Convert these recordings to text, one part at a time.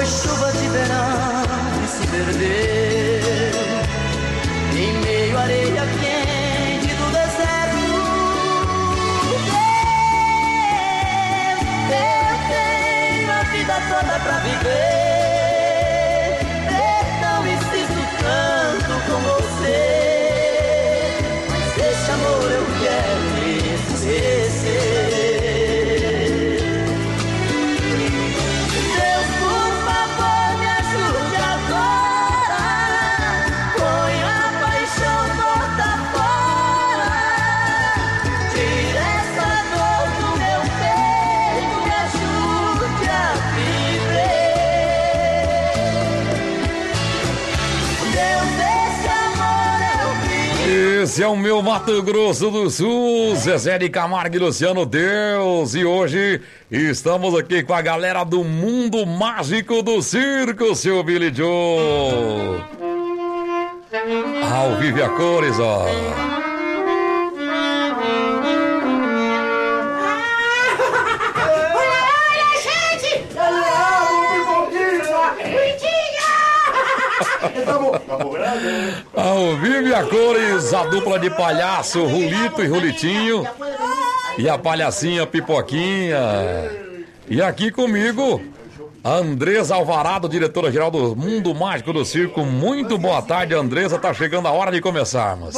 Foi chuva de verão que se perdeu em meio à areia quente do deserto. Eu tenho a vida toda pra viver. Não insisto tanto com você, mas esse amor eu quero esquecer. Esse é o meu Mato Grosso do Sul, Zezé de Camargo e Luciano Deus. E hoje estamos aqui com a galera do Mundo Mágico do Circo, seu Billy Joe. Ao vivo e a cores, ó. Ao vivo e a cores, a dupla de palhaço, Rulito e Rulitinho. E a palhacinha Pipoquinha. E aqui comigo, a Andresa Alvarado, diretora-geral do Mundo Mágico do Circo. Muito boa tarde, Andresa. Tá chegando a hora de começarmos.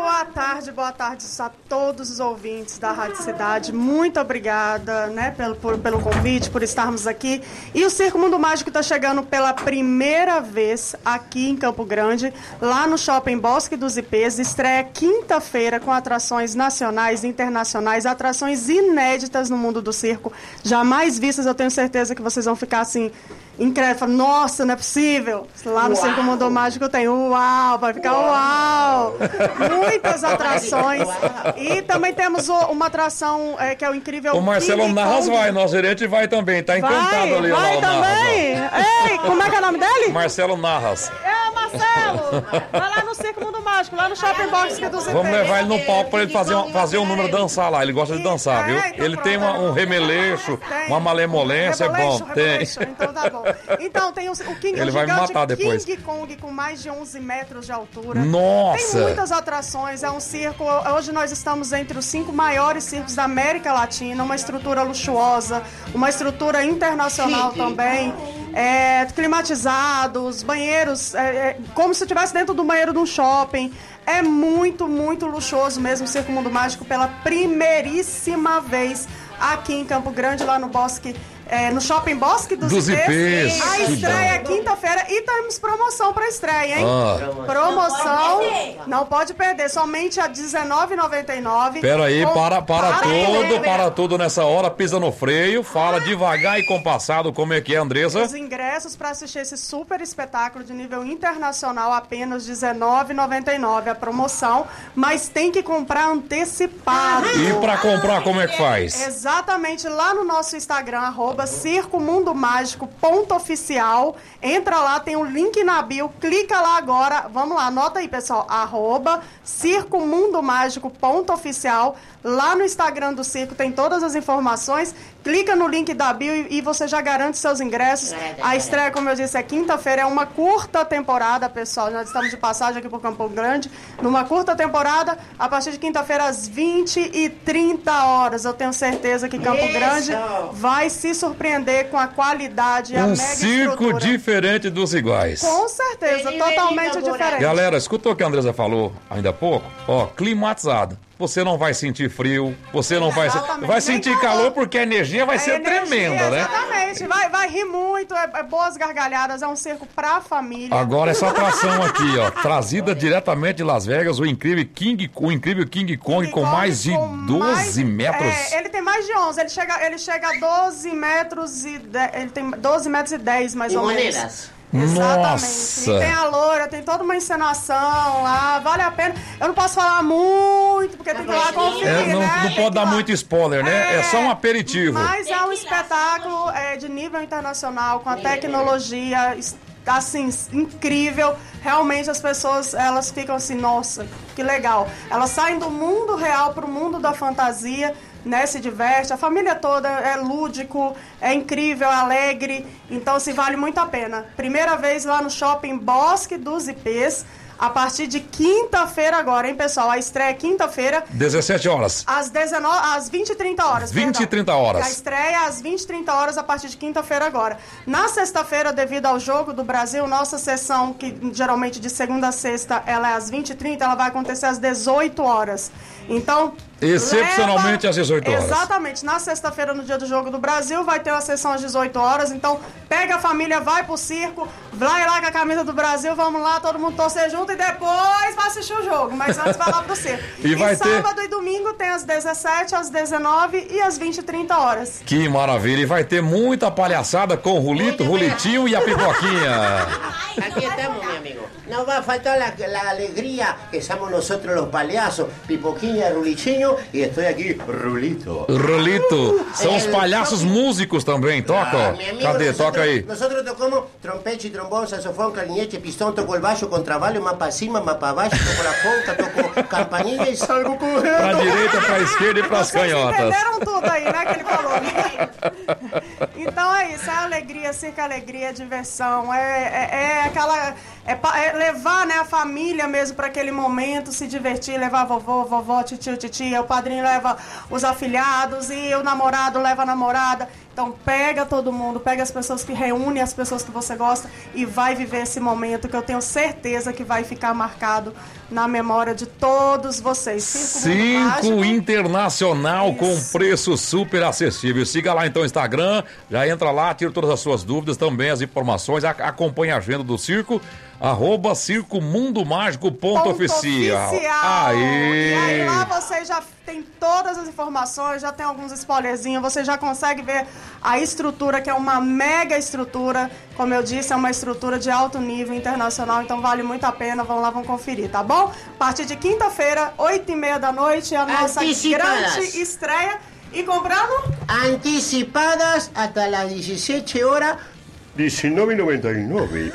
Boa tarde a todos os ouvintes da Rádio Cidade. Muito obrigada, né, pelo convite, por estarmos aqui. E o Circo Mundo Mágico está chegando pela primeira vez aqui em Campo Grande, lá no Shopping Bosque dos Ipês. Estreia quinta-feira com atrações nacionais e internacionais, atrações inéditas no mundo do circo, jamais vistas. Eu tenho certeza que vocês vão ficar assim incrédulo, nossa, não é possível. Lá no Circo Mundo Mágico tem uau, vai ficar uau. Muitas atrações. E também temos uma atração que é o incrível. O Marcelo Narras vai, nosso gerente vai também, tá encantado ali. Vai também? Ei, como é que é o nome dele? Marcelo Narras. Marcelo, vai lá no Circo Mundo Mágico, lá no Shopping Box dos Ipês. Vamos levar ele no palco pra ele fazer um número, dançar lá. Ele gosta de dançar, viu? Então ele tem um remeleixo, uma malemolência, é bom. Tem. Então tá bom. Então tem o King, ele vai me matar depois. King Kong com mais de 11 metros de altura. Nossa! Tem muitas atrações, é um circo. Hoje nós estamos entre os 5 maiores circos da América Latina, uma estrutura luxuosa, uma estrutura internacional também. Climatizados, banheiros, como se estivesse dentro do banheiro de um shopping. É muito, muito luxuoso mesmo o Circo Mundo Mágico pela primeiríssima vez aqui em Campo Grande, lá no Bosque. No Shopping Bosque dos Ipês. A estreia é quinta-feira e temos promoção para estreia, hein? Promoção, não pode perder, somente a R$19,99. Pera aí, para tudo nessa hora, pisa no freio, fala devagar e compassado, como é que é, Andresa? Os ingressos para assistir esse super espetáculo de nível internacional apenas R$19,99 a promoção, mas tem que comprar antecipado. E para comprar, como é que faz? Exatamente, lá no nosso Instagram, @circomundomágico.oficial. Entra lá, tem o link na bio, clica lá agora. Vamos lá, anota aí, pessoal. @circomundomágico.oficial. Lá no Instagram do circo tem todas as informações. Clica no link da bio e você já garante seus ingressos. A estreia, como eu disse, é quinta-feira. É uma curta temporada, pessoal. Nós estamos de passagem aqui por Campo Grande. Numa curta temporada, a partir de quinta-feira, às 20h30. Eu tenho certeza que Campo Grande vai se surpreender com a qualidade e a mega circo estrutura. Diferente dos iguais. Com certeza, totalmente diferente. Galera, escutou o que a Andresa falou ainda há pouco? Climatizado. Você não vai sentir frio, você não vai sentir calor, porque a energia vai ser tremenda, né? Exatamente, vai rir muito, boas gargalhadas, é um circo pra família. Agora essa atração aqui, trazida diretamente de Las Vegas, o incrível King Kong com mais de 12 metros. Ele tem mais de 11, ele chega a 12 metros e ele tem 12 metros e 10 mais ou menos. Exatamente. Nossa. E tem a loira, tem toda uma encenação lá, vale a pena. Eu não posso falar muito, porque tem que ir lá conferir, não pode dar muito spoiler, né? É só um aperitivo. Mas é um espetáculo de nível internacional, com a tecnologia assim, incrível. Realmente as pessoas, elas ficam assim, nossa, que legal. Elas saem do mundo real para o mundo da fantasia, né, se diverte, a família toda, é lúdico, é incrível, é alegre, então se vale muito a pena. Primeira vez lá no Shopping Bosque dos Ipês, a partir de quinta-feira agora, hein, pessoal? A estreia é quinta-feira. 17 horas. Às 20 e 30 horas. 20 e 30 horas. A estreia às 20 e 30 horas a partir de quinta-feira agora. Na sexta-feira, devido ao Jogo do Brasil, nossa sessão, que geralmente de segunda a sexta, ela é às 20 e 30, ela vai acontecer às 18 horas. Então... excepcionalmente às 18 horas. Exatamente. Na sexta-feira, no dia do Jogo do Brasil, vai ter uma sessão às 18 horas. Então, pega a família, vai pro circo, vai lá com a camisa do Brasil, vamos lá, todo mundo torcer junto e depois vai assistir o jogo. Mas antes vai lá pro circo. E sábado e domingo tem às 17, às 19 e às 20 e 30 horas. Que maravilha. E vai ter muita palhaçada com o Rulito, Rulitinho e a Pipoquinha. Aqui estamos, meu amigo. Não vai faltar a alegria que somos nós os palhaços, Pipoquinha, Rulitinho, e estou aqui, Rulito. Rulito. São os palhaços músicos também, tocam? Cadê? Toca aí. Nós tocamos trompete, trombone, saxofone, clarinete, pistão, toco o baixo, contrabalho, mapa para cima, mapa para baixo, toco a conta, toco campainha e salgo correndo. Pra direita, pra esquerda e pras canhotas. Vocês entenderam tudo aí, né, que ele falou. Então é isso, é alegria, circo, alegria, diversão, é aquela... É levar, né, a família mesmo para aquele momento, se divertir, levar vovô, vovó, titio, titia, o padrinho leva os afilhados e o namorado leva a namorada. Então pega todo mundo, pega as pessoas que reúnem, as pessoas que você gosta e vai viver esse momento que eu tenho certeza que vai ficar marcado na memória de todos vocês. Circo Internacional com preço super acessível. Siga lá então o Instagram, já entra lá, tira todas as suas dúvidas, também as informações, acompanha a agenda do circo, @circomundomágico.oficial. E aí lá você já tem todas as informações, já tem alguns spoilerzinhos, você já consegue ver a estrutura, que é uma mega estrutura, como eu disse, é uma estrutura de alto nível internacional, então vale muito a pena, vão lá, vão conferir, tá bom? A partir de quinta-feira, 8h30 da noite, a nossa grande estreia. E comprando? Antecipadas até as 17 horas. R$19,99.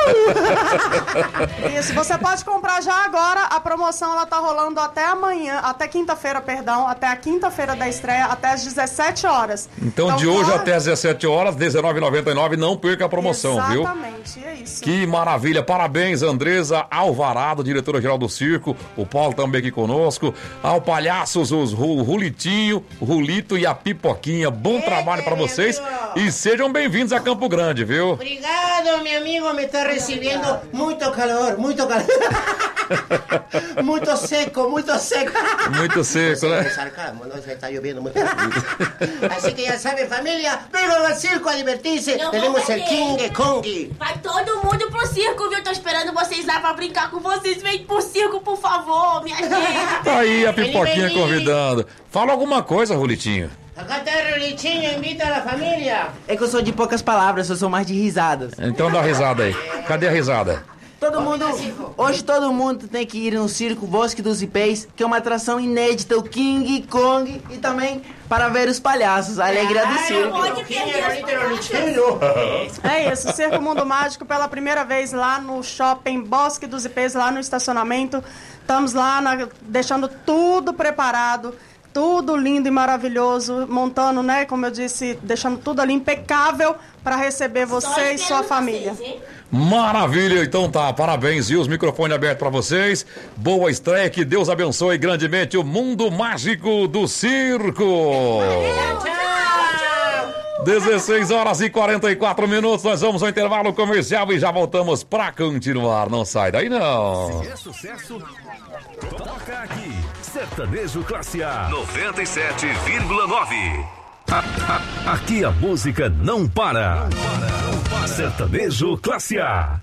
Isso, você pode comprar já agora. A promoção ela tá rolando até amanhã, até quinta-feira, perdão, até a quinta-feira da estreia, até às 17 horas. Então de hoje até às 17 horas, R$19,99, não perca a promoção, viu? Exatamente, é isso. Que maravilha, parabéns, Andresa Alvarado, diretora-geral do circo, o Paulo também aqui conosco, ao palhaços, os Rulitinho, Rulito e a Pipoquinha, bom trabalho para vocês e sejam bem-vindos a Campo Grande, viu? Obrigado, meu amigo, me está recebendo muito calor, muito calor. Muito seco, muito seco. Muito seco, né? Sarcasmo, não está chovendo muito. Assim que já sabe, família, venham ao circo a divertir-se. Temos o King Kong. Vai todo mundo pro circo, viu? Tô esperando vocês lá pra brincar com vocês. Vem pro circo, por favor, minha gente. Tá aí a Pipoquinha convidando. Fala alguma coisa, Rulitinho. Acá tá o Rulitinho, invita a família. É que eu sou de poucas palavras, eu sou mais de risadas. Então dá uma risada aí. Cadê a risada? Hoje todo mundo tem que ir no Circo Bosque dos Ipês, que é uma atração inédita, o King Kong, e também para ver os palhaços, a alegria do circo. Pode perder É isso, Circo Mundo Mágico pela primeira vez lá no Shopping Bosque dos Ipês, lá no estacionamento. Estamos lá deixando tudo preparado. Tudo lindo e maravilhoso, montando, né, como eu disse, deixando tudo ali impecável para receber você e sua família. Maravilha, então tá, parabéns, viu? Os microfones abertos para vocês. Boa estreia, que Deus abençoe grandemente o mundo mágico do circo. 16h44, nós vamos ao intervalo comercial e já voltamos para continuar. Não sai daí não. Se é sucesso, toca aqui. Sertanejo Classe A 97,9. Aqui a música não para. Sertanejo Classe A.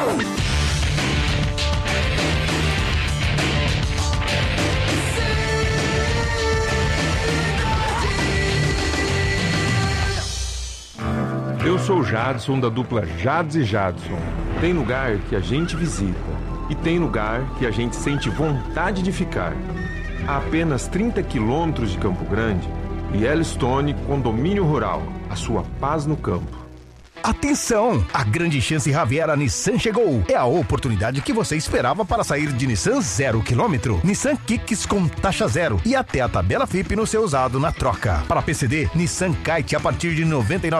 Eu sou o Jadson, da dupla Jads e Jadson. Tem lugar que a gente visita e tem lugar que a gente sente vontade de ficar. A apenas 30 quilômetros de Campo Grande, Yellowstone Condomínio Rural, a sua paz no campo. Atenção! A grande chance Riviera Nissan chegou. É a oportunidade que você esperava para sair de Nissan 0 km. Nissan Kicks com taxa zero e até a tabela FIP no seu usado na troca. Para PCD, Nissan Kite a partir de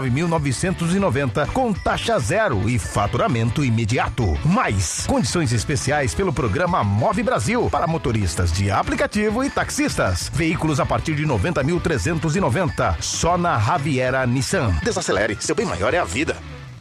99.990 com taxa zero e faturamento imediato. Mais condições especiais pelo programa Move Brasil para motoristas de aplicativo e taxistas. Veículos a partir de 90.390 só na Riviera Nissan. Desacelere, seu bem maior é a vida.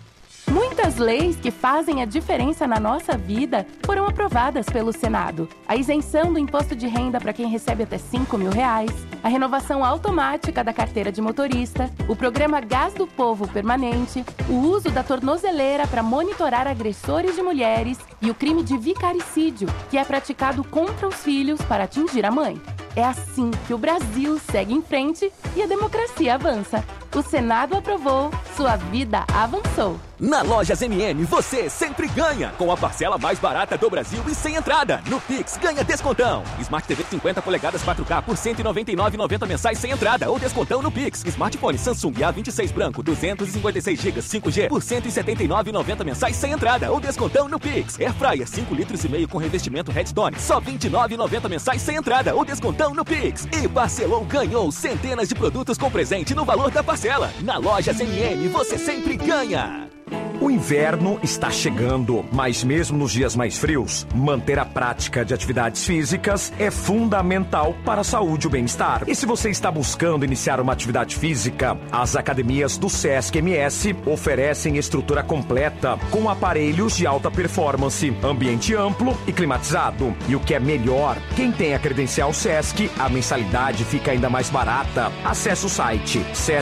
Muitas leis que fazem a diferença na nossa vida foram aprovadas pelo Senado. A isenção do imposto de renda para quem recebe até R$5.000, a renovação automática da carteira de motorista, o programa Gás do Povo permanente, o uso da tornozeleira para monitorar agressores de mulheres e o crime de vicaricídio, que é praticado contra os filhos para atingir a mãe. É assim que o Brasil segue em frente e a democracia avança. O Senado aprovou, sua vida avançou. Na Lojas MM, você sempre ganha. Com a parcela mais barata do Brasil e sem entrada. No Pix, ganha descontão. Smart TV 50 polegadas 4K por R$ 199,90 mensais sem entrada ou descontão no Pix. Smartphone Samsung A26 branco 256 GB 5G por R$ 179,90 mensais sem entrada ou descontão no Pix. Airfryer 5,5 litros com revestimento Redstone só R$ 29,90 mensais sem entrada ou descontão no Pix. E parcelou, ganhou centenas de produtos com presente no valor da parcela. Na Lojas MM, você sempre ganha. O inverno está chegando, mas mesmo nos dias mais frios, manter a prática de atividades físicas é fundamental para a saúde e o bem-estar. E se você está buscando iniciar uma atividade física, as academias do Sesc MS oferecem estrutura completa, com aparelhos de alta performance, ambiente amplo e climatizado. E o que é melhor, quem tem a credencial Sesc, a mensalidade fica ainda mais barata. Acesse o site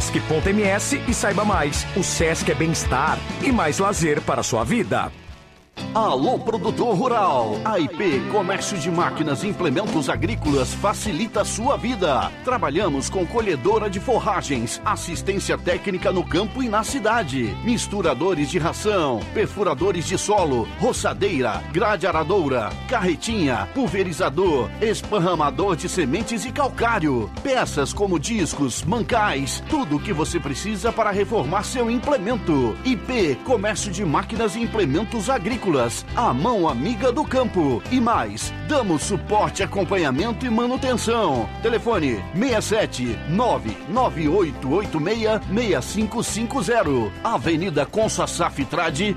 sesc.ms e saiba mais. O Sesc é bem-estar e mais lazer para a sua vida. Alô, produtor rural. A IP Comércio de Máquinas e Implementos Agrícolas facilita a sua vida. Trabalhamos com colhedora de forragens, assistência técnica no campo e na cidade, misturadores de ração, perfuradores de solo, roçadeira, grade aradoura, carretinha, pulverizador, esparramador de sementes e calcário, peças como discos, mancais, tudo o que você precisa para reformar seu implemento. IP Comércio de Máquinas e Implementos Agrícolas, a mão amiga do campo. E mais, damos suporte, acompanhamento e manutenção. Telefone 67 998866550. Avenida Consa Saftrade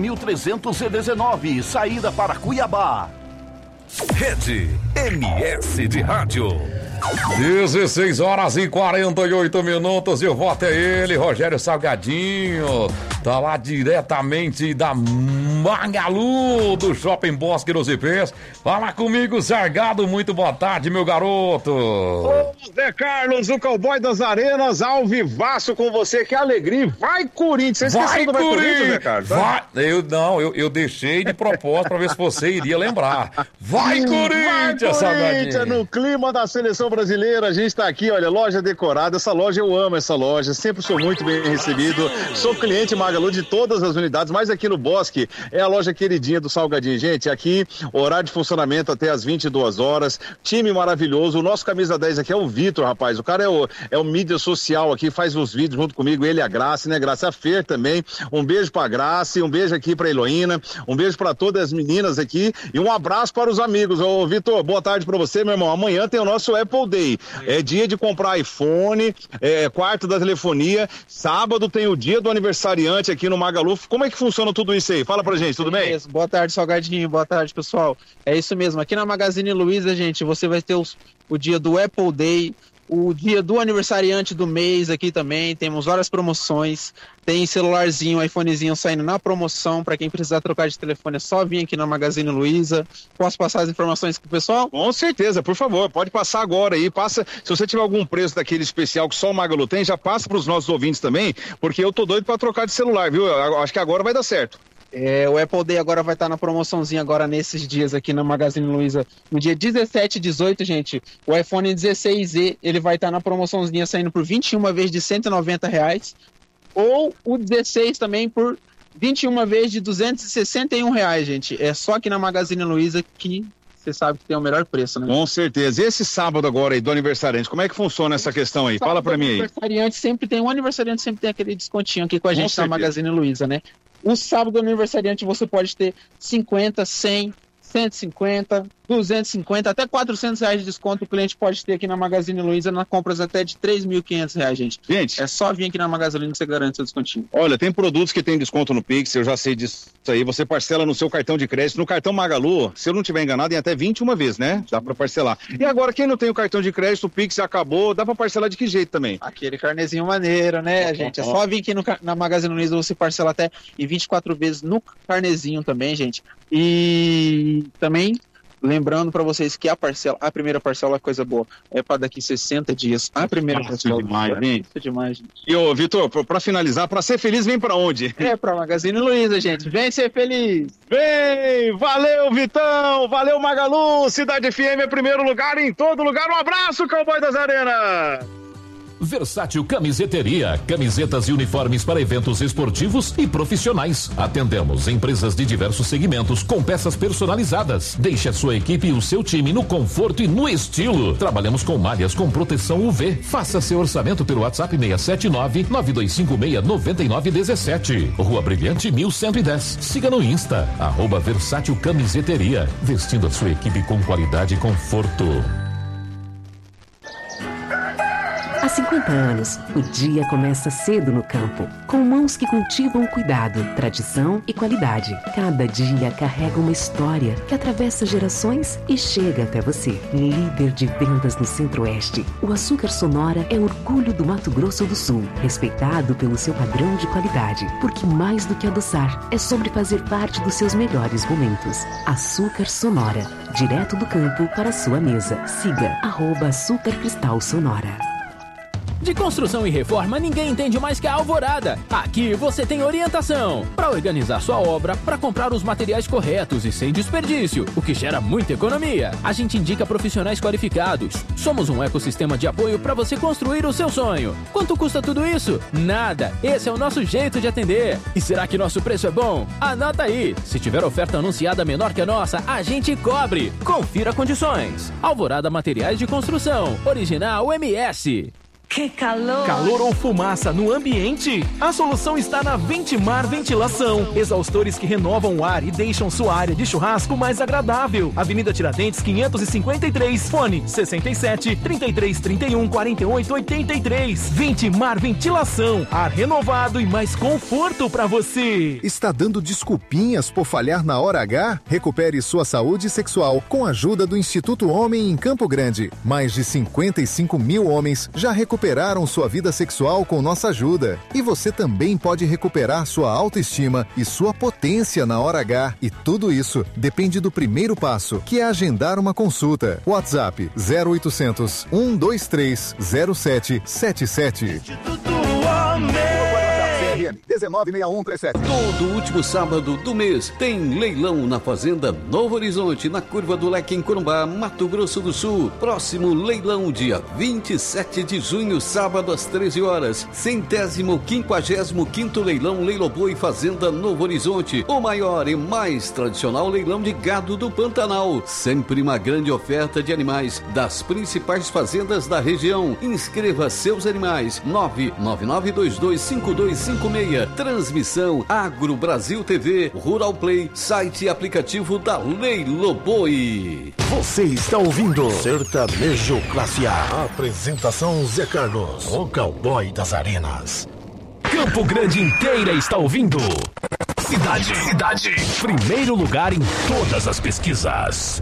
4319, saída para Cuiabá. Rede MS de Rádio. 16 horas e 48 minutos e eu volto é ele, Rogério Salgadinho. Tá lá diretamente da Magalu, do Shopping Bosque dos Ipês. Fala comigo, Zargado, muito boa tarde, meu garoto. Ô, Zé Carlos, o cowboy das arenas, ao vivaço com você, que alegria. Vai, Corinthians, você esqueceu do Corinthians, Zé Carlos? Vai, eu deixei de propósito pra ver se você iria lembrar. Vai, Corinthians, Salgadinho. No clima da seleção brasileira, a gente tá aqui, olha, loja decorada, essa loja, eu amo essa loja, sempre sou muito bem recebido, sou cliente Magalu de todas as unidades, mas aqui no Bosque é a loja queridinha do Salgadinho, gente, aqui, horário de funcionamento até as 22 horas, time maravilhoso, o nosso camisa 10 aqui é o Vitor, rapaz, o cara é o mídia social aqui, faz os vídeos junto comigo, ele e a Graça, né, Graça, a Fer também, um beijo pra Graça, um beijo aqui pra Heloína, um beijo pra todas as meninas aqui e um abraço para os amigos. Ô, Vitor, boa tarde pra você, meu irmão, amanhã tem o nosso Apple Day. É dia de comprar iPhone, quarto da telefonia, sábado tem o dia do aniversariante aqui no Magalu. Como é que funciona tudo isso aí? Fala pra gente, tudo bem? Boa tarde, Salgadinho, boa tarde, pessoal. É isso mesmo, aqui na Magazine Luiza, gente, você vai ter o dia do Apple Day, o dia do aniversariante do mês aqui também, temos várias promoções, tem celularzinho, iPhonezinho saindo na promoção, para quem precisar trocar de telefone é só vir aqui na Magazine Luiza. Posso passar as informações pro pessoal? Com certeza, por favor, pode passar agora aí, passa, se você tiver algum preço daquele especial que só o Magalu tem, já passa pros nossos ouvintes também, porque eu tô doido para trocar de celular, viu? Eu acho que agora vai dar certo. O Apple Day agora vai estar na promoçãozinha agora nesses dias aqui na Magazine Luiza. No dia 17 e 18, gente, o iPhone 16e, ele vai estar na promoçãozinha saindo por 21 vezes de R$190, ou o 16 também por 21 vezes de R$261, gente. É só aqui na Magazine Luiza que você sabe que tem o melhor preço, né? Com certeza. E esse sábado agora aí do aniversariante, como é que funciona essa questão aí? Fala pra mim aí. O aniversariante sempre tem aquele descontinho aqui com a gente na Magazine Luiza, né? O sábado do aniversariante você pode ter 50, 100, 150, 250, até R$400 de desconto o cliente pode ter aqui na Magazine Luiza na compras até de R$3.500, gente. Gente, é só vir aqui na Magazine Luiza que você garante seu descontinho. Olha, tem produtos que tem desconto no Pix, eu já sei disso aí, você parcela no seu cartão de crédito, no cartão Magalu, se eu não estiver enganado, em até 21 vezes, né? Dá pra parcelar. E agora, quem não tem o cartão de crédito, o Pix acabou, dá pra parcelar de que jeito também? Aquele carnezinho maneiro, né, gente? É só vir aqui na Magazine Luiza, você parcela até em 24 vezes no carnezinho também, gente. E também lembrando para vocês que a primeira parcela é coisa boa, é para daqui 60 dias. A primeira parcela. Isso é demais, gente. E ô, Vitor, para finalizar, para ser feliz, vem para onde? É para Magazine Luiza, gente. Vem ser feliz. Vem! Valeu, Vitão! Valeu, Magalu! Cidade FM é primeiro lugar em todo lugar. Um abraço, Cowboy das Arenas! Versátil Camiseteria, camisetas e uniformes para eventos esportivos e profissionais. Atendemos empresas de diversos segmentos com peças personalizadas. Deixe a sua equipe e o seu time no conforto e no estilo. Trabalhamos com malhas com proteção UV. Faça seu orçamento pelo WhatsApp 679-9256-9917. Rua Brilhante 1110. Siga no Insta, @Versátil Camiseteria. Vestindo a sua equipe com qualidade e conforto. Há 50 anos, o dia começa cedo no campo, com mãos que cultivam cuidado, tradição e qualidade. Cada dia carrega uma história que atravessa gerações e chega até você. Líder de vendas no Centro-Oeste, o Açúcar Sonora é orgulho do Mato Grosso do Sul, respeitado pelo seu padrão de qualidade, porque mais do que adoçar, é sobre fazer parte dos seus melhores momentos. Açúcar Sonora, direto do campo para a sua mesa. Siga @Açúcar Cristal Sonora. De construção e reforma, ninguém entende mais que a Alvorada. Aqui você tem orientação para organizar sua obra, para comprar os materiais corretos e sem desperdício, o que gera muita economia. A gente indica profissionais qualificados. Somos um ecossistema de apoio para você construir o seu sonho. Quanto custa tudo isso? Nada. Esse é o nosso jeito de atender. E será que nosso preço é bom? Anota aí. Se tiver oferta anunciada menor que a nossa, a gente cobre. Confira condições. Alvorada Materiais de Construção. Original MS. Que calor! Calor ou fumaça no ambiente? A solução está na Ventimar Ventilação. Exaustores que renovam o ar e deixam sua área de churrasco mais agradável. Avenida Tiradentes 553, fone 67 33 31 48 83. Ventimar Ventilação, ar renovado e mais conforto para você. Está dando desculpinhas por falhar na hora H? Recupere sua saúde sexual com a ajuda do Instituto Homem em Campo Grande. Mais de 55 mil homens já recuperaram sua vida sexual com nossa ajuda. E você também pode recuperar sua autoestima e sua potência na hora H. E tudo isso depende do primeiro passo, que é agendar uma consulta. WhatsApp 0800 123 0777. 196137. Todo último sábado do mês tem leilão na Fazenda Novo Horizonte, na Curva do Leque, em Corumbá, Mato Grosso do Sul. Próximo leilão, dia 27 de junho, sábado às 13 horas. 155º leilão Leiloboi Fazenda Novo Horizonte. O maior e mais tradicional leilão de gado do Pantanal. Sempre uma grande oferta de animais das principais fazendas da região. Inscreva seus animais. 999225256. Transmissão Agro Brasil TV, Rural Play, site e aplicativo da Leiloboi. Você está ouvindo Sertanejo Classe A. Apresentação Zé Carlos, o cowboy das arenas. Campo Grande inteira está ouvindo. Cidade. Primeiro lugar em todas as pesquisas.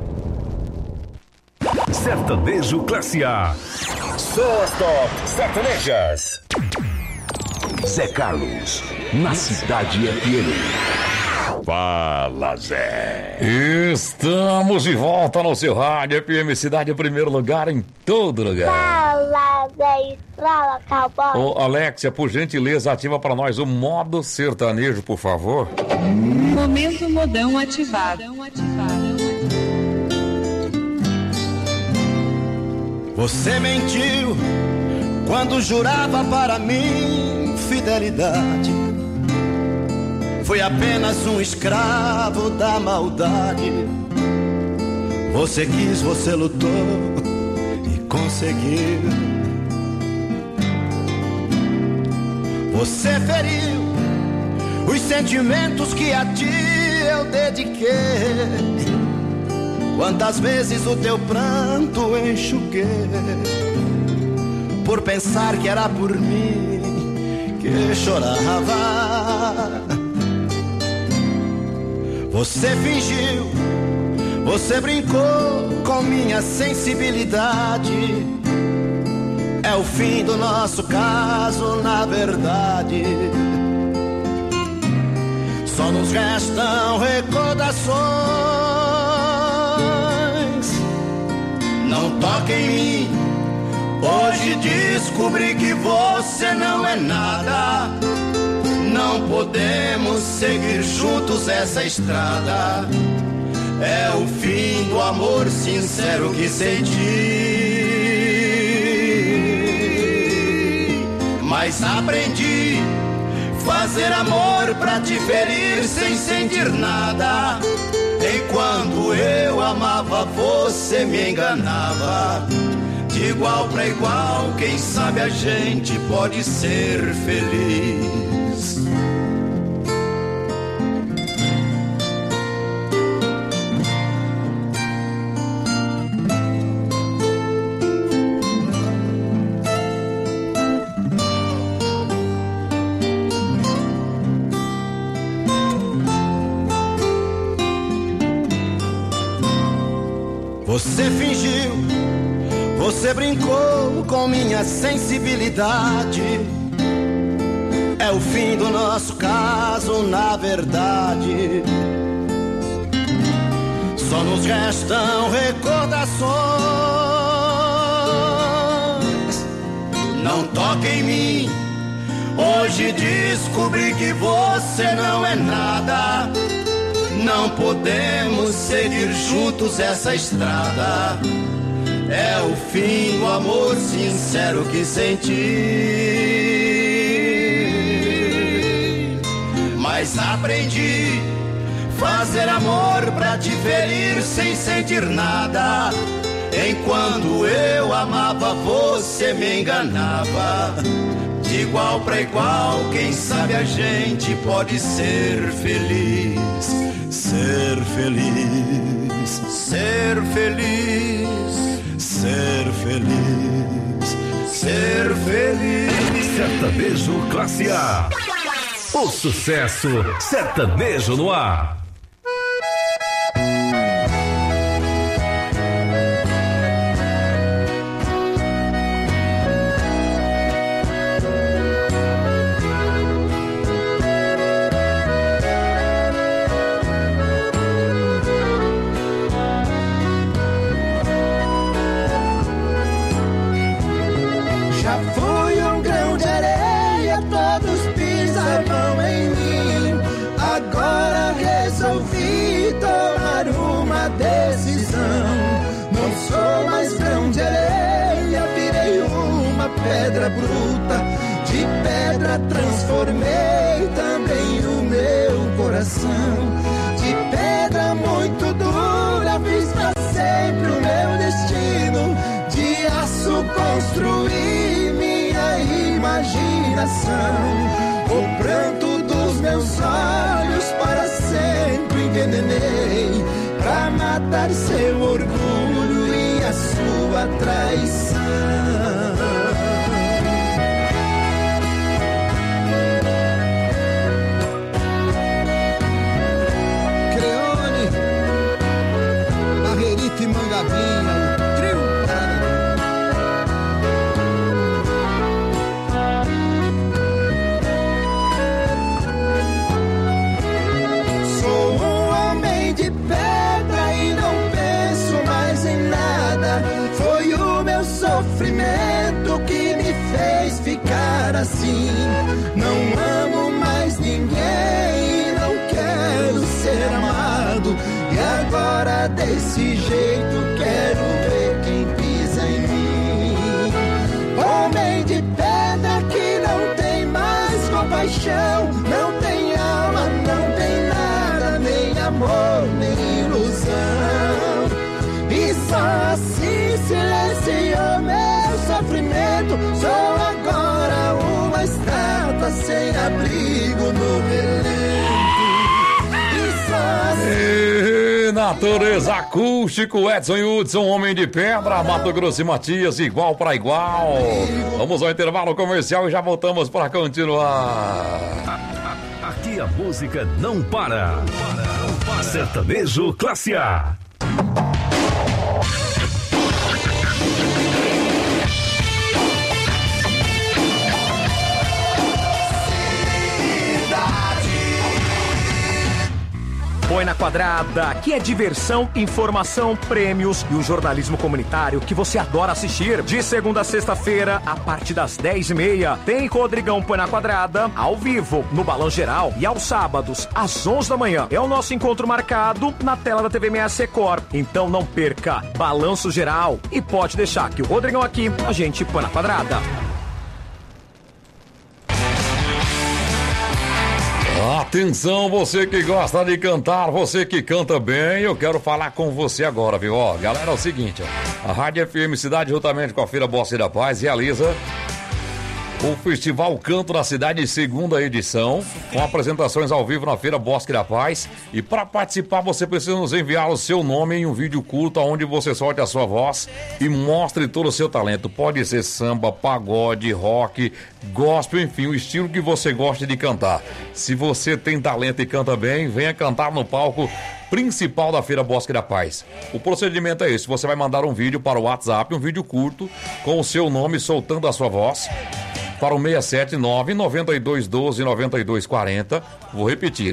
Sertanejo Classe A. Só as top sertanejas. Zé Carlos, na Cidade FM. Fala, Zé. Estamos de volta no seu rádio FM Cidade, em primeiro lugar em todo lugar. Fala, Zé. Fala, cowboy. Ô, Alexia, por gentileza, ativa para nós o modo sertanejo, por favor. Momento modão ativado. Você mentiu quando jurava para mim fidelidade. Foi apenas um escravo da maldade. Você quis, você lutou e conseguiu. Você feriu os sentimentos que a ti eu dediquei. Quantas vezes o teu pranto enxuguei, por pensar que era por mim que chorava. Você fingiu, você brincou com minha sensibilidade. É o fim do nosso caso, na verdade. Só nos restam recordações. Não toque em mim. Hoje descobri que você não é nada. Não podemos seguir juntos essa estrada. É o fim do amor sincero que senti. Mas aprendi fazer amor pra te ferir sem sentir nada. Enquanto eu amava, você me enganava. De igual pra igual, quem sabe a gente pode ser feliz. Você fingiu, você brincou com minha sensibilidade. É o fim do nosso caso, na verdade. Só nos restam recordações. Não toque em mim. Hoje descobri que você não é nada. Não podemos seguir juntos essa estrada. É o fim do amor sincero que senti. Mas aprendi fazer amor pra te ferir sem sentir nada. Enquanto eu amava, você me enganava. De igual pra igual, quem sabe a gente pode ser feliz. Ser feliz, ser feliz, ser feliz, ser feliz. Sertanejo Classe A. O sucesso sertanejo no ar. Pedra bruta, de pedra transformei também o meu coração. De pedra muito dura fiz pra sempre o meu destino. De aço construí minha imaginação. O pranto dos meus olhos para sempre envenenei, pra matar seu orgulho e a sua traição. Mangabinha, o trio Sou um homem de pedra e não penso mais em nada. Foi o meu sofrimento que me fez ficar assim. Não amo mais ninguém, não quero ser amado. E agora desse jeito quero ver quem pisa em mim. Homem de pedra que não tem mais compaixão, não tem alma, não tem nada, nem amor, nem ilusão. no relento. Natureza Acústico, Edson Hudson, Homem de Pedra, Mato Grosso e Matias, igual para igual. Vamos ao intervalo comercial e já voltamos para continuar. Aqui a música não para. Sertanejo Classe A. Põe na Quadrada, que é diversão, informação, prêmios e o jornalismo comunitário que você adora assistir. De segunda a sexta-feira, a partir das 10h30, tem Rodrigão Põe na Quadrada, ao vivo, no Balão Geral. E aos sábados, às 11 da manhã, é o nosso encontro marcado na tela da TV MS Record. Então não perca, Balanço Geral. E pode deixar que o Rodrigão aqui, a gente põe na Quadrada. Atenção, você que gosta de cantar, você que canta bem, eu quero falar com você agora, viu? Ó, galera, é o seguinte, ó, a Rádio FM Cidade, juntamente com a Feira Bosque da Paz, realiza o Festival Canto da Cidade, segunda edição, com apresentações ao vivo na Feira Bosque da Paz. E para participar, você precisa nos enviar o seu nome em um vídeo curto, onde você solte a sua voz e mostre todo o seu talento. Pode ser samba, pagode, rock, gospel, enfim, o estilo que você gosta de cantar. Se você tem talento e canta bem, venha cantar no palco principal da Feira Bosque da Paz. O procedimento é esse: você vai mandar um vídeo para o WhatsApp, um vídeo curto, com o seu nome soltando a sua voz, para o 679-9212-9240. Vou repetir,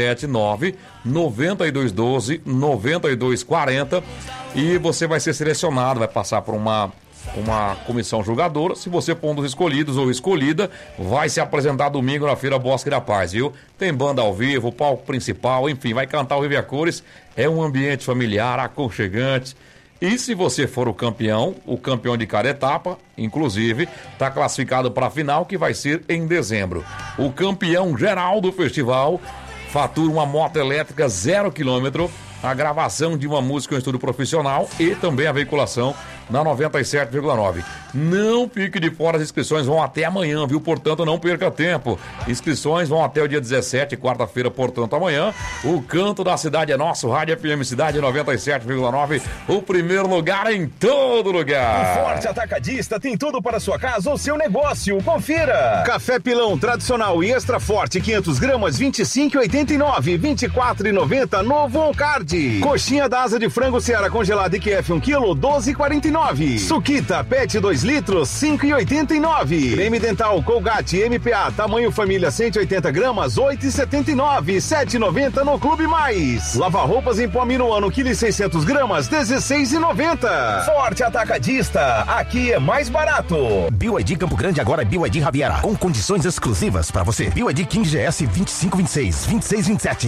679-9212-9240. E você vai ser selecionado, vai passar por uma comissão julgadora. Se você for um dos escolhidos ou escolhida, vai se apresentar domingo na Feira Bosque da Paz, viu? Tem banda ao vivo, palco principal, enfim, vai cantar o Vive a Cores. É um ambiente familiar, aconchegante. E se você for o campeão de cada etapa, inclusive, está classificado para a final, que vai ser em dezembro. O campeão geral do festival fatura uma moto elétrica 0 km, a gravação de uma música em estúdio profissional e também a veiculação na 97,9. Não fique de fora, as inscrições vão até amanhã, viu? Portanto, não perca tempo. Inscrições vão até o dia 17, quarta-feira, portanto, amanhã. O Canto da Cidade é nosso, Rádio FM Cidade 97,9, o primeiro lugar em todo lugar. O Forte Atacadista tem tudo para sua casa ou seu negócio. Confira. Café Pilão tradicional e extra forte, 500 gramas, 25,89, 24,90, novo on card. Coxinha da asa de frango Seara congelada IQF 1 kg, 12,49. Suquita PET 2 litros, 5,89. Creme dental Colgate MPA tamanho família 180 gramas, 8,79. 7,90 no Clube Mais. Lava roupas em pó Minuano, quilo 600 gramas, 16,90. Forte Atacadista, aqui é mais barato. BYD Campo Grande agora é BYD Riviera, com condições exclusivas para você. BYD King GS 2526, 2627,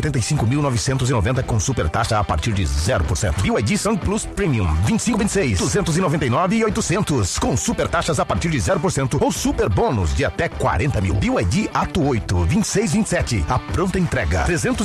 175.990 com super taxa a partir de 0%. BYD Sun Plus Premium 2526, 299.800 com super taxas a partir de 0% ou super bônus de até 40 mil. BYD Ato 8, 2627, a pronta entrega,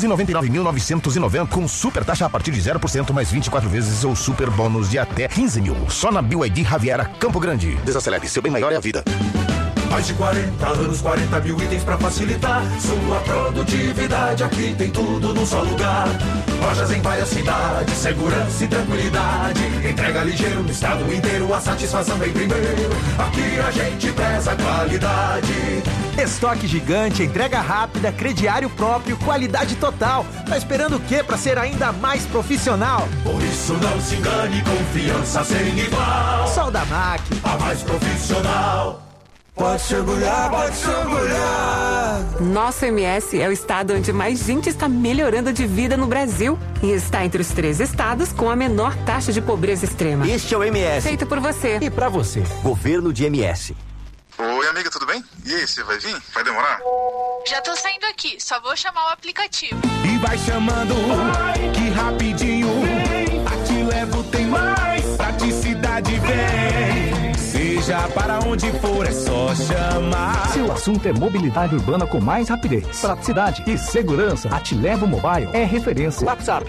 399.990 com super taxa a partir de 0% mais 24 vezes ou super bônus de até 15 mil. Só na BYD Riviera Campo Grande. Desacelere, seu bem maior é a vida. Mais de 40 anos, 40 mil itens pra facilitar sua produtividade. Aqui tem tudo num só lugar. Lojas em várias cidades, segurança e tranquilidade. Entrega ligeiro no estado inteiro, a satisfação vem primeiro. Aqui a gente preza a qualidade. Estoque gigante, entrega rápida, crediário próprio, qualidade total. Tá esperando o quê pra ser ainda mais profissional? Por isso não se engane, confiança sem igual. Soldamac, a mais profissional. Pode se orgulhar, pode se orgulhar. Nosso MS é o estado onde mais gente está melhorando de vida no Brasil. E está entre os 3 estados com a menor taxa de pobreza extrema. Este é o MS. Feito por você. E pra você. Governo de MS. Oi, amiga, tudo bem? E aí, você vai vir? Vai demorar? Já tô saindo aqui, só vou chamar o aplicativo. E vai chamando, que rapidinho. Aqui levo tem mais praticidade, vem. Seja para onde for, é só chamar. Se o assunto é mobilidade urbana com mais rapidez, praticidade e segurança, a Te Levo Mobile é referência. WhatsApp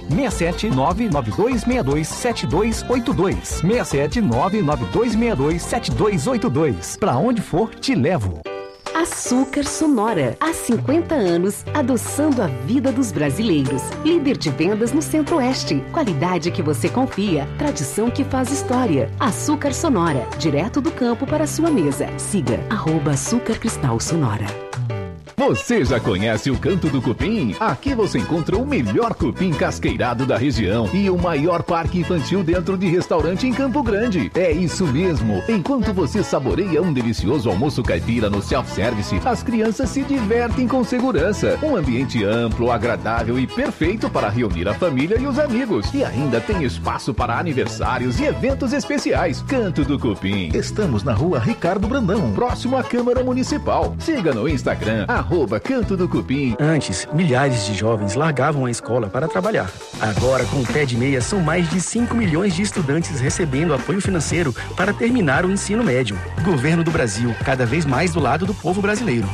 67992627282. 67992627282. Para onde for, te levo. Açúcar Sonora. Há 50 anos, adoçando a vida dos brasileiros. Líder de vendas no Centro-Oeste. Qualidade que você confia. Tradição que faz história. Açúcar Sonora. Direto do campo para a sua mesa. Siga @Açúcar Cristal Sonora. Você já conhece o Canto do Cupim? Aqui você encontra o melhor cupim casqueirado da região e o maior parque infantil dentro de restaurante em Campo Grande. É isso mesmo. Enquanto você saboreia um delicioso almoço caipira no self-service, as crianças se divertem com segurança. Um ambiente amplo, agradável e perfeito para reunir a família e os amigos. E ainda tem espaço para aniversários e eventos especiais. Canto do Cupim. Estamos na rua Ricardo Brandão, próximo à Câmara Municipal. Siga no Instagram, @Canto do Cupim. Antes, milhares de jovens largavam a escola para trabalhar. Agora, com o Pé de Meia, são mais de 5 milhões de estudantes recebendo apoio financeiro para terminar o ensino médio. Governo do Brasil, cada vez mais do lado do povo brasileiro.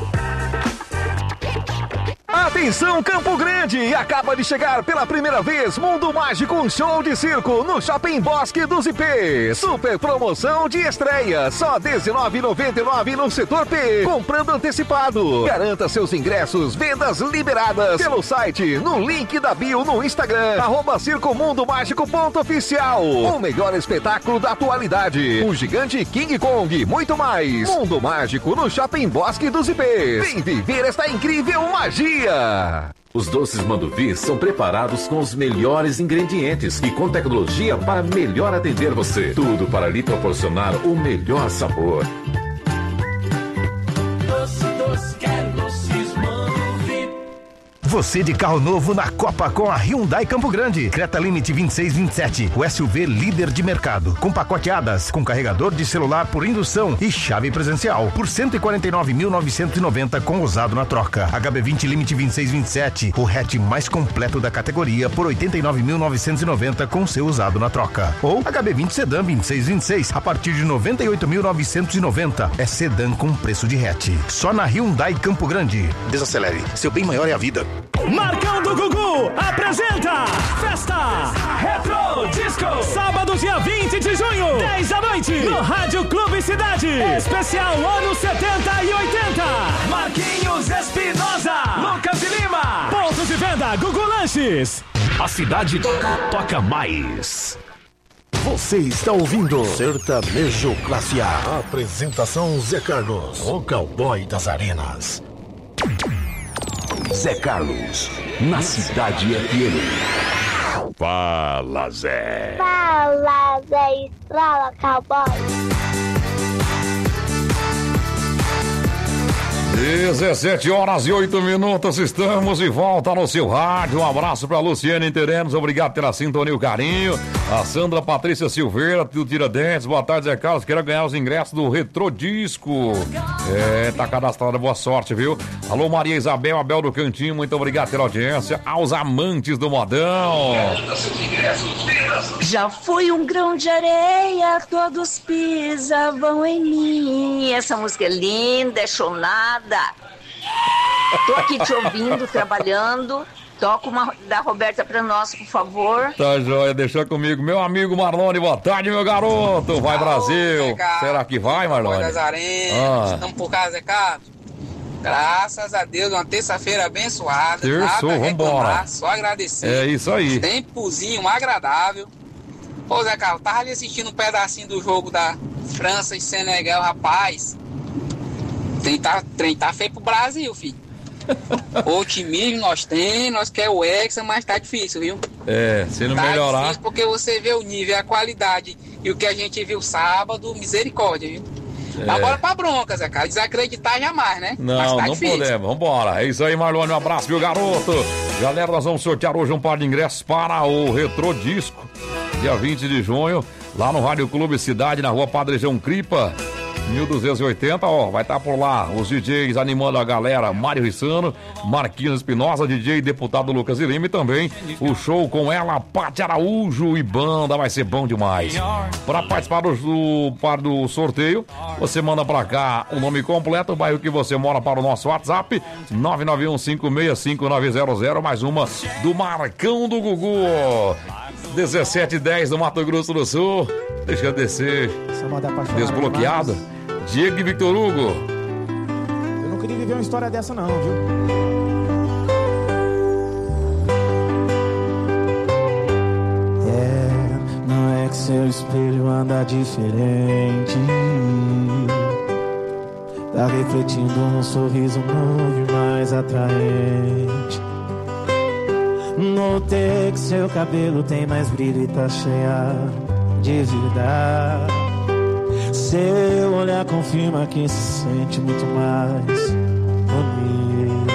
Atenção, Campo Grande! Acaba de chegar pela primeira vez Mundo Mágico, um show de circo no Shopping Bosque dos IPs. Super promoção de estreia, só R$19,99 no setor P. Comprando antecipado. Garanta seus ingressos, vendas liberadas pelo site, no link da bio no Instagram, @circomundomágico.oficial. O melhor espetáculo da atualidade. O gigante King Kong, muito mais. Mundo Mágico no Shopping Bosque dos IPs. Vem viver esta incrível magia. Os doces Manduvi são preparados com os melhores ingredientes e com tecnologia para melhor atender você. Tudo para lhe proporcionar o melhor sabor. Doce, quero doces Manduvi. Você de carro novo na Copa com a Hyundai Campo Grande. Creta Limite 2627, o SUV líder de mercado. Com pacote ADAS, com carregador de celular por indução e chave presencial. Por R$149.990 com usado na troca. HB20 Limite 2627, o hatch mais completo da categoria por R$89.990 com seu usado na troca. Ou HB20 Sedan 2626, a partir de R$98.990. É sedã com preço de hatch. Só na Hyundai Campo Grande. Desacelere, seu bem maior é a vida. Marcão do Gugu apresenta Festa Retro Disco. Sábado, dia 20 de junho, 10 da noite, no Rádio Clube Cidade. Especial anos 70 e 80. Marquinhos Espinosa, Lucas e Lima. Pontos de venda Gugu Lanches. A cidade toca mais. Você está ouvindo Sertanejo Classe A. Apresentação Zé Carlos, o cowboy das arenas. Zé Carlos, na Cidade FM. Fala, Zé. Fala, Zé Estrala, cowboy. 17h08, estamos de volta no seu rádio. Um abraço para Luciane Terenos, obrigado pela sintonia e o carinho. A Sandra Patrícia Silveira, do Tiradentes, boa tarde, Zé Carlos. Quero ganhar os ingressos do Retrodisco. Tá cadastrada, boa sorte, viu? Alô, Maria Isabel, Abel do Cantinho, muito obrigado pela audiência. Aos amantes do modão. Já fui um grão de areia, todos pisavam em mim. Essa música é linda, é chonada. Tô aqui te ouvindo, trabalhando. Toca uma da Roberta pra nós, por favor. Tá joia, deixa comigo. Meu amigo Marlone, boa tarde, meu garoto. Vai, Brasil. Será que vai, Marlone? Das Arenas, estamos por casa, Zé Carlos. Graças a Deus, uma terça-feira abençoada. Terçou, vambora. Só agradecer. É isso aí. Tempozinho agradável. Pô, Zé Carlos, tava ali assistindo um pedacinho do jogo da França e Senegal, rapaz. Trem tá feio pro Brasil, filho. O otimismo nós quer o Hexa, mas tá difícil, viu? Se não melhorar. Tá difícil porque você vê o nível, a qualidade e o que a gente viu sábado, misericórdia, viu? Mas bora pra bronca, Zé Carlos. Desacreditar jamais, né? Não, não podemos. Vambora. É isso aí, Marlone. Um abraço, meu garoto. Galera, nós vamos sortear hoje um par de ingressos para o Retrodisco. Dia 20 de junho, lá no Rádio Clube Cidade, na rua Padre João Cripa, 1280, vai estar por lá os DJs animando a galera, Mário Rissano, Marquinhos Espinosa, DJ deputado Lucas e Lima, e também o show com ela, Paty Araújo e banda, vai ser bom demais. Para participar do sorteio, você manda para cá o nome completo, o bairro que você mora, para o nosso WhatsApp, 991565900, mais uma do Marcão do Gugu. 1710 do Mato Grosso do Sul. Deixa eu descer. Desbloqueado. Diego e Victor Hugo. viver uma história dessa não, viu? Não é que seu espelho anda diferente. Tá refletindo um sorriso novo e mais atraente. Notei que seu cabelo tem mais brilho e tá cheia de vida. Seu olhar confirma que se sente muito mais bonito.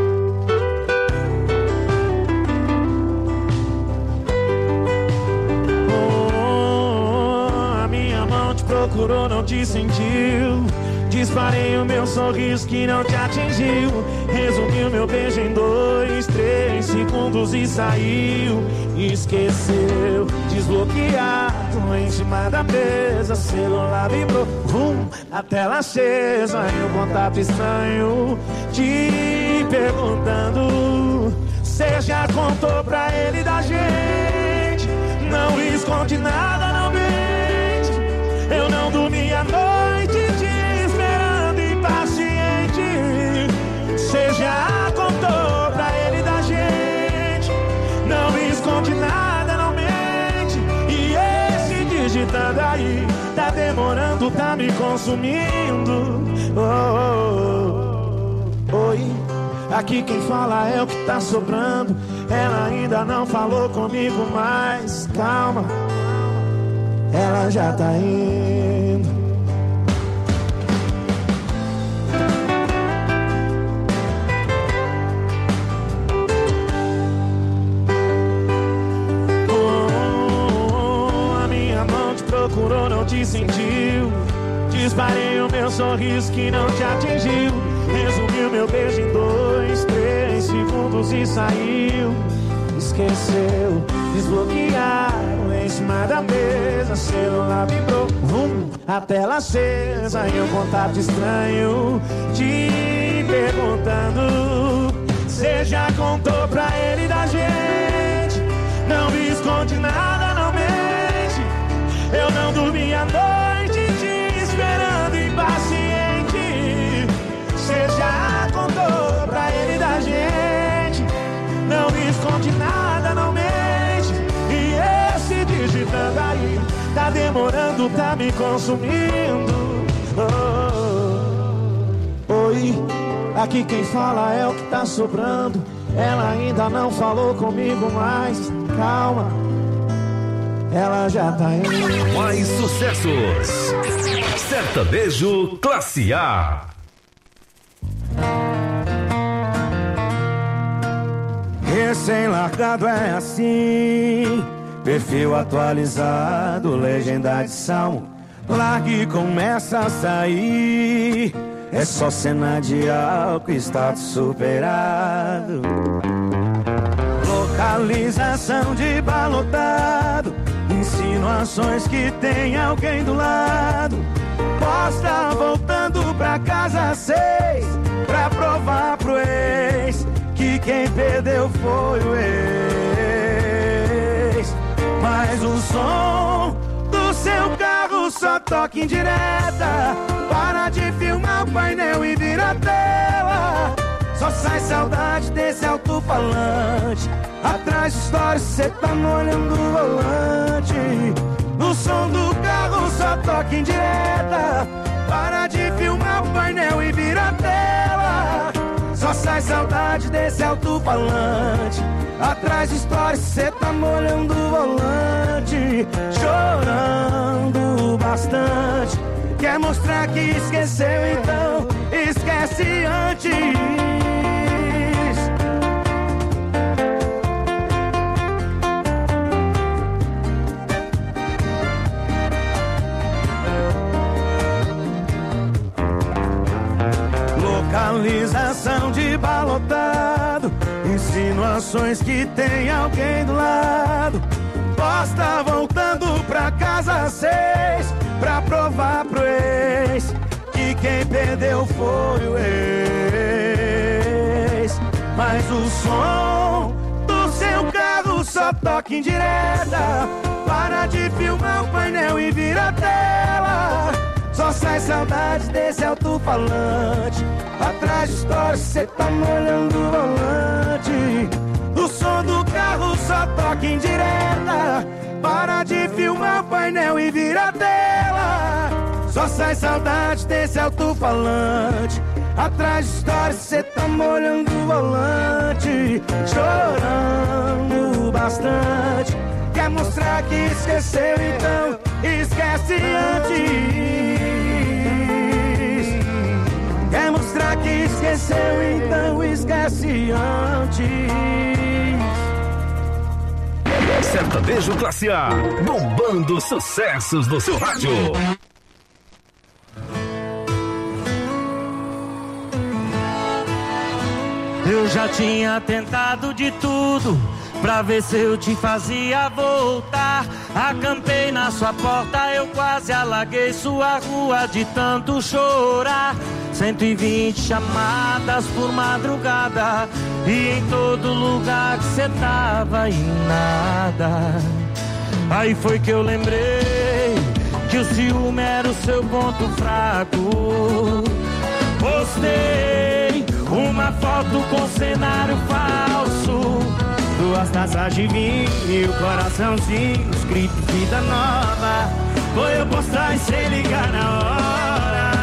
A minha mão te procurou, não te sentiu. Disparei o meu sorriso que não te atingiu. Resumi o meu beijo em 2, 3 segundos e saiu. Esqueceu, desbloqueado em cima da mesa. Celular vibrou, a tela acesa. E um contato estranho te perguntando. Cê já contou pra ele da gente? Não esconde nada, não mente. Eu não dormi a noite paciente. Cê já contou pra ele da gente? Não esconde nada, não mente. E esse digitando aí tá demorando, tá me consumindo. Oi, aqui quem fala é o que tá sobrando. Ela ainda não falou comigo, mas calma, ela já tá indo. Procurou, não te sentiu. Disparei o meu sorriso que não te atingiu. Resumi o meu beijo em 2, 3 segundos e saiu. Esqueceu, desbloquearam em cima da mesa. Celular vibrou, a tela acesa. E um contato estranho te perguntando. Cê já contou pra ele da gente? Não me esconde nada, não mente. Eu não dormi a noite te esperando impaciente. Cê já contou pra ele da gente? Não me esconde nada, não mente. E esse digitando aí tá demorando, tá me consumindo. Oi, aqui quem fala é o que tá sobrando. Ela ainda não falou comigo, mas calma, ela já tá indo. Mais sucessos. Sertanejo Classe A. Recém-largado é assim, perfil atualizado, legenda de salmo. Largue e começa a sair. É só cena de álcool, status superado. Localização de balotado, insinuações que tem alguém do lado. Posta voltando pra casa às 6, pra provar pro ex que quem perdeu foi o ex. Mas o som do seu carro só toca em direta. Para de filmar o painel e vira a tela. Só sai saudade desse alto-falante. Atrás de stories cê tá molhando o volante. O som do carro só toca em direta. Para de filmar o painel e vira a tela. Só sai saudade desse alto-falante. Atrás de stories cê tá molhando o volante. Chorando bastante. Quer mostrar que esqueceu, então esquece antes. Localização de balotado, insinuações que tem alguém do lado. Posta voltando pra casa às 6, pra provar pro ex que quem perdeu foi o ex. Mas o som do seu carro só toca em direta. Para de filmar o painel e vira a tela. Só sai saudade desse alto-falante. Atrás de história, cê tá molhando o volante. O som do carro só toca em direta. Para de filmar o painel e vira a tela. Só sai saudade desse alto-falante. Atrás de história, cê tá molhando o volante. Chorando bastante. Quer mostrar que esqueceu, então esquece antes. Quer mostrar que esqueceu, então esquece antes. Sertanejo Classe A, bombando sucessos do seu rádio. Eu já tinha tentado de tudo pra ver se eu te fazia voltar. Acampei na sua porta, eu quase alaguei sua rua de tanto chorar. 120 chamadas por madrugada e em todo lugar que cê tava e nada. Aí foi que eu lembrei que o ciúme era o seu ponto fraco. Postei uma foto com cenário falso, 2 taças de vinho e o coraçãozinho escrito vida nova. Foi eu postar e sem ligar na hora.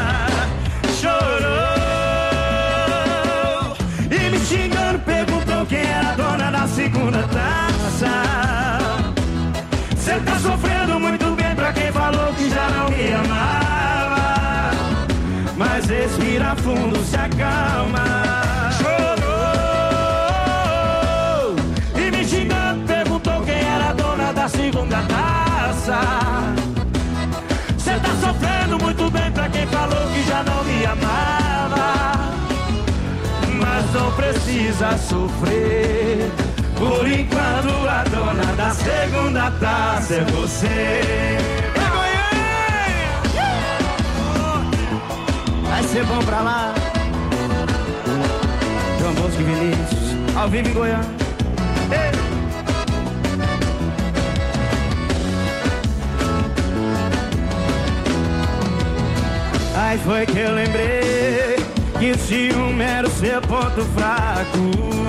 Chorou e me xingando, perguntou quem era a dona da segunda taça. Cê tá sofrendo muito bem pra quem falou que já não me amava. Mas respira fundo, se acalma. Chorou e me xingando, perguntou quem era a dona da segunda taça. Cê tá sofrendo muito bem pra quem falou que já não me amava. Mas não precisa sofrer, por enquanto a dona da segunda taça é você. Vai ser bom pra lá. João Bosco e Vinícius, ao vivo em Goiânia. Ei. Aí foi que eu lembrei que o ciúme era o seu ponto fraco.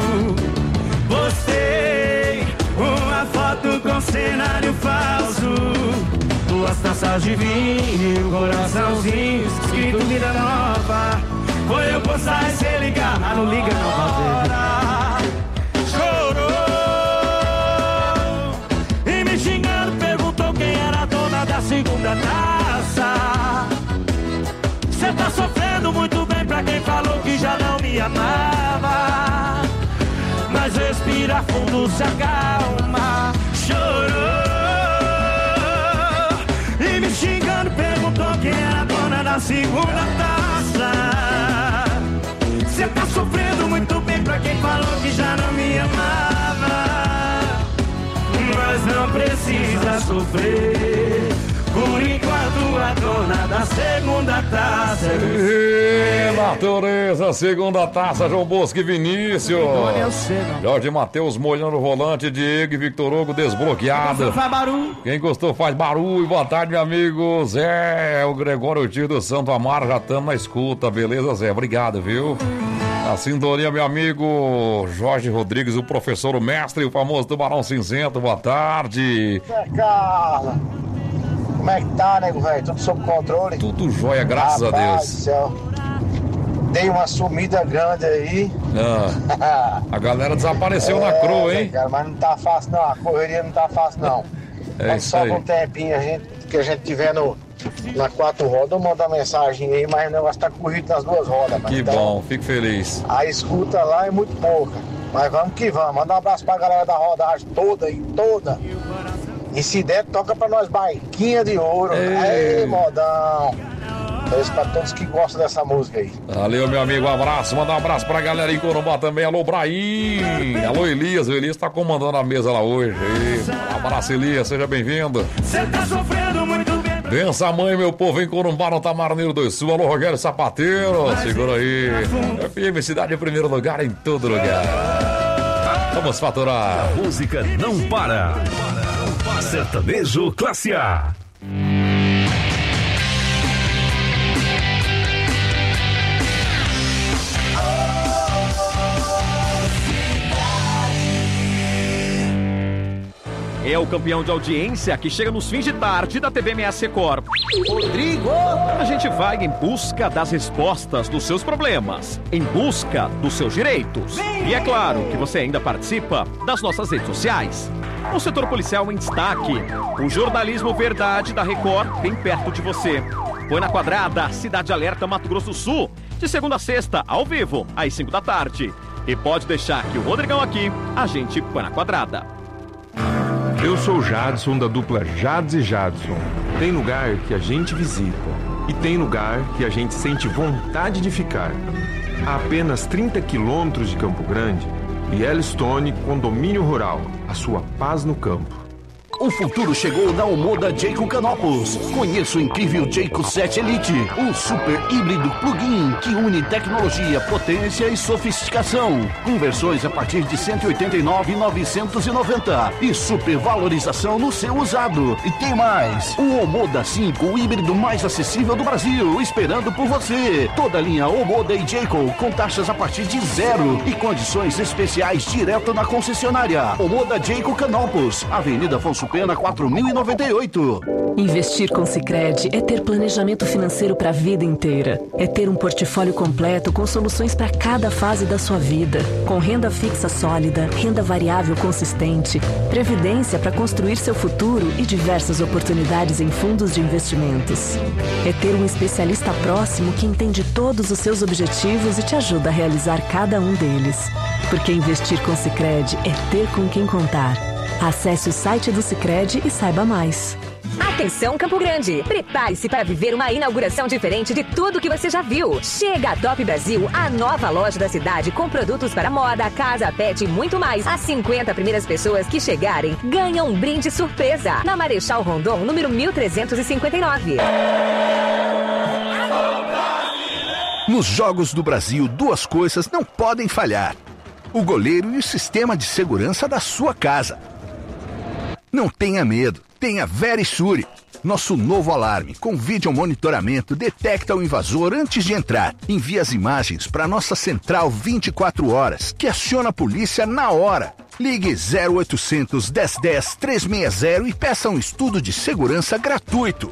Postei uma foto com cenário falso, 2 taças de vinho, coraçãozinho escrito vida nova. Foi eu postar e cê ligar, mas não liga não, fazer. Chorou e me xingando, perguntou quem era a dona da segunda taça. Cê tá sofrendo muito bem pra quem falou que já não me amava. Mas respira fundo, se acalma. Chorou e me xingando, perguntou quem era a dona da segunda taça. Cê tá sofrendo muito bem pra quem falou que já não me amava. Mas não precisa sofrer, por enquanto a dona da segunda taça é você. Natureza, segunda taça, João Bosco e Vinícius. Jorge Matheus molhando o volante, Diego e Victor Hugo desbloqueado. Faz barulho. Quem gostou faz barulho. Boa tarde, meu amigo Zé, o Gregório Tio do Santo Amaro, já estamos na escuta, beleza, Zé? Obrigado, viu? A sintonia, meu amigo Jorge Rodrigues, o professor, o mestre, o famoso Tubarão Cinzento, boa tarde. Zé Carla, como é que tá, nego, velho? Tudo sob controle? Tudo jóia, graças a Deus. Do céu. Dei uma sumida grande aí. A galera desapareceu na crua, hein? Cara, mas não tá fácil não, a correria não tá fácil não. É isso aí. Só com um tempinho que a gente tiver na 4 rodas, eu mando a mensagem aí, mas o negócio tá corrido nas 2 rodas. Que então, bom, fico feliz. A escuta lá é muito pouca, mas vamos que vamos. Manda um abraço pra galera da rodagem toda aí, toda. E se der, toca pra nós Barquinha de Ouro. Aê, modão. Beijo pra todos que gostam dessa música aí. Valeu, meu amigo, um abraço. Manda um abraço pra galera em Corumbá também. Alô, Brahim. Alô, Elias. O Elias tá comandando a mesa lá hoje. Um abraço, Elias. Seja bem-vindo. Você tá sofrendo muito bem. Bença a mãe, meu povo, em Corumbá, no Tamaraneiro do Sul. Alô, Rogério Sapateiro. Segura aí. FM Cidade em primeiro lugar, em todo lugar. Vamos faturar. A música não para. Sertanejo Classe A. é o campeão de audiência que chega nos fins de tarde da TV MS Record. Rodrigo! A gente vai em busca das respostas dos seus problemas, em busca dos seus direitos. E é claro que você ainda participa das nossas redes sociais. O setor policial em destaque. O jornalismo verdade da Record bem perto de você. Põe na Quadrada, Cidade Alerta, Mato Grosso do Sul. De segunda a sexta, ao vivo, às 5 da tarde. E pode deixar que o Rodrigão aqui, a gente põe na Quadrada. Eu sou o Jadson, da dupla Jads e Jadson. Tem lugar que a gente visita e tem lugar que a gente sente vontade de ficar. A apenas 30 quilômetros de Campo Grande, Yellowstone Condomínio Rural, a sua paz no campo. O futuro chegou na Omoda Jayco Canopus. Conheça o incrível Jayco 7 Elite, um super híbrido plug-in que une tecnologia, potência e sofisticação. Com versões a partir de R$ 189.990 e super valorização no seu usado. E tem mais, o Omoda 5, o híbrido mais acessível do Brasil, esperando por você. Toda a linha Omoda e Jayco com taxas a partir de 0 e condições especiais direto na concessionária. Omoda Jayco Canopus, Avenida Afonso Pena 4098. Investir com Sicredi é ter planejamento financeiro para a vida inteira. É ter um portfólio completo com soluções para cada fase da sua vida. Com renda fixa sólida, renda variável consistente, previdência para construir seu futuro e diversas oportunidades em fundos de investimentos. É ter um especialista próximo que entende todos os seus objetivos e te ajuda a realizar cada um deles. Porque investir com Sicredi é ter com quem contar. Acesse o site do Sicredi e saiba mais. Atenção, Campo Grande! Prepare-se para viver uma inauguração diferente de tudo que você já viu. Chega a Top Brasil, a nova loja da cidade com produtos para moda, casa, pet e muito mais. As 50 primeiras pessoas que chegarem ganham um brinde surpresa na Marechal Rondon, número 1359. Nos Jogos do Brasil, duas coisas não podem falhar: o goleiro e o sistema de segurança da sua casa. Não tenha medo, tenha Verisure. Nosso novo alarme com vídeo monitoramento detecta o invasor antes de entrar. Envia as imagens para nossa central 24 horas, que aciona a polícia na hora. Ligue 0800 1010 360 e peça um estudo de segurança gratuito.